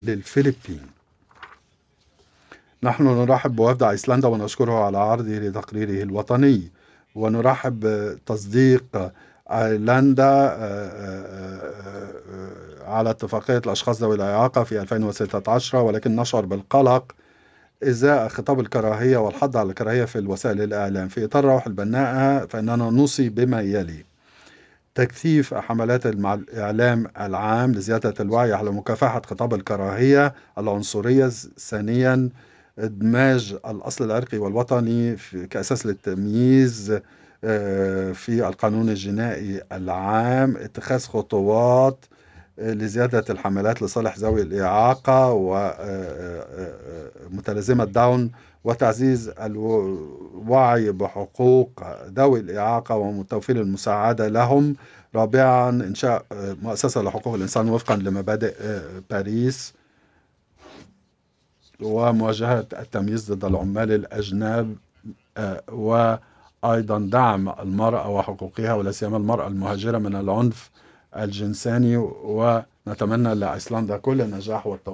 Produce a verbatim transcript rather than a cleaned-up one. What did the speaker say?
للفلبين. نحن نرحب بوفد أيسلندا ونشكره على عرضه لتقريره الوطني، ونرحب بتصديق أيرلندا على اتفاقية الأشخاص ذوي الإعاقة في ألفين وستة عشر، ولكن نشعر بالقلق إزاء خطاب الكراهية والحض على الكراهية في وسائل الإعلام. في إطار روح البناءة فإننا نوصي بما يلي: تكثيف حملات الإعلام العام لزيادة الوعي على مكافحة خطاب الكراهية العنصرية. ثانيا، إدماج الأصل العرقي والوطني كأساس للتمييز في القانون الجنائي العام. اتخاذ خطوات لزيادة الحملات لصالح ذوي الإعاقة ومتلازمة داون، وتعزيز الوعي بحقوق ذوي الإعاقة وتوفير المساعدة لهم. رابعا، إنشاء مؤسسة لحقوق الإنسان وفقا لمبادئ باريس، ومواجهة التمييز ضد العمال الأجنب، وأيضا دعم المرأة وحقوقها ولا سيما المرأة المهاجرة من العنف الجنساني. ونتمنى لأيسلندا كل النجاح والتوفيق.